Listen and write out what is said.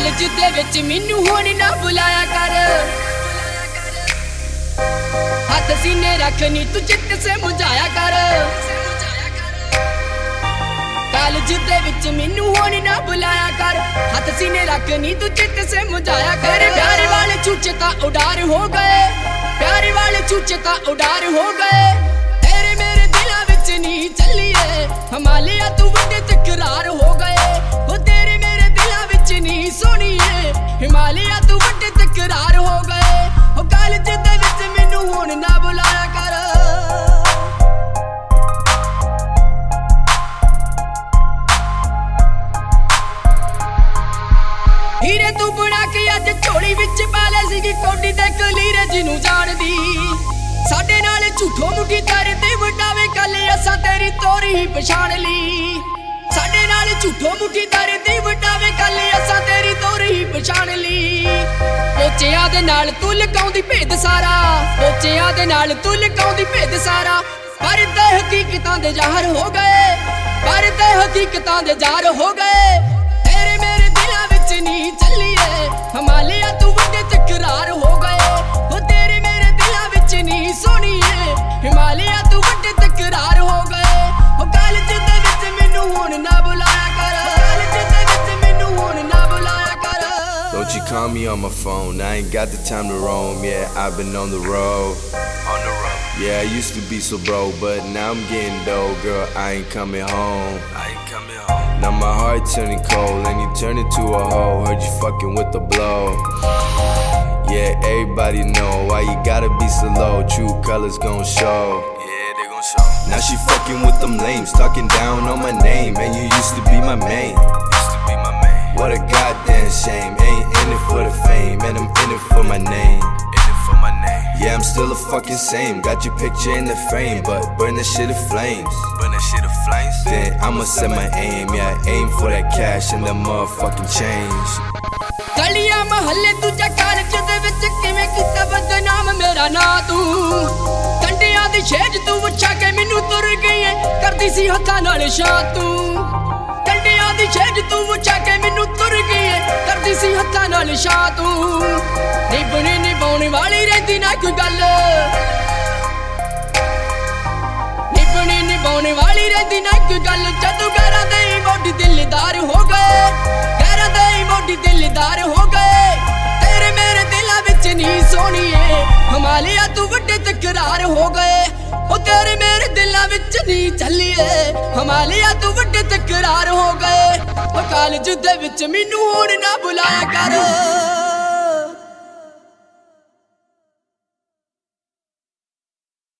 College ਦੇ ਵਿੱਚ ਮੈਨੂੰ ਹੁਣ ਨਾ ਬੁਲਾਇਆ ਕਰ। ਹੱਥ ਸੀਨੇ ਰੱਖ ਨੀ ਤੂੰ ਚਿੱਤ ਸੇ ਮੁਝਾਇਆ ਕਰ। ਕਾਲਜ ਦੇ ਵਿੱਚ ਮੈਨੂੰ ਹੁਣ ਨਾ ਬੁਲਾਇਆ ਕਰ। ਹੱਥ ਸੀਨੇ ਰੱਖ ਨੀ ਤੂੰ ਚਿੱਤ ਸੇ ਮੁਝਾਇਆ ਕਰ। प्यार वाले चूचे ता उडार हो गए, प्यार वाले चूचे ता उडार हो गए। तेरे मेरे दिला विच नी चलिए हिमालया तू वड्डे तकरार हो गए। वो तेरे मेरे दिला विच नी सोनिए हिमालया तू वड्डे तकरार हो गए। वो कालज दे विच मैनू हुण ना बुलाया कर। हीरे तू बना के अज झोली विच पाले सीगी कोडी ते कलीरे जिनू जानदी। साडे नाल झूठो मुठी करदे वडावे कल असां तेरी तोरी ही पछाण ली। साडे नाल झूठो मुठी करदे वडावे कल असां तेरी तोरी ही पछाण ली। पोचियां दे नाल तू लकाउंदी भेद सारा, पोचियां दे नाल तू लकाउंदी भेद सारा। पर ते हकीकतां दे ज़ाहर हो गए, पर ते हकीकतां दे ज़ाहर हो गए। तेरे मेरे दिलां विच नी चलिए हिमालया तू वड्डे तकरार हो गए। वो तेरे मेरे दिलां विच नी सोनिए हिमालया तू वड्डे तकरार हो गए। वो कालज दे विच मैनू हुण ना बुलाया कर, कालज दे विच मैनू हुण ना बुलाया कर। Don't you call me on my phone, I ain't got the time to roam. Yeah, I've been on the road. Yeah, I used to be so broke, but now I'm getting dough. Girl, I ain't coming home. Now my heart turning cold and you turn into a hoe. Heard you fucking with the blow. Yeah, everybody know why you gotta be so low. True colors gon' show. Yeah, they gon' show. Now she fucking with them lames, talking down on my name. And you used to be my main. What a goddamn shame. Ain't in it for the fame, and I'm in it for my name. Yeah, I'm still a fucking same. Got your picture in the frame, but burn that shit to flames. Then I'ma set my aim. Yeah, aim for that cash and that motherfucking change. गलियां महल्ले दूजा कालज दे विच किवें कीता बदनाम मेरा ना तू। कंडियां दी छेज तू वछा के मैनू तुर गई है करदी सी हत्थां नाल शां तू। कंडियां दी छेज तू वछा के मैनू तुर गई है करदी सी हत्थां नाल शां तू। निभने निभाउण वाली रहिंदी ना कोई गल, निभने निभाउण वाली रहिंदी ना कोई गल। जदों गैरां दे मोढी दिलदार हो गए, गैरां दे मोढी दिलदार हो गए। तेरे मेरे दिलां विच नी सोनिए हिमालया तू वड्डे तकरार हो गए। ओ तेरे मेरे दिलां विच नी चलिए हिमालया तू वड्डे तकरार हो गए। ओ कालज दे विच मैनू हुण ना बुलाया कर।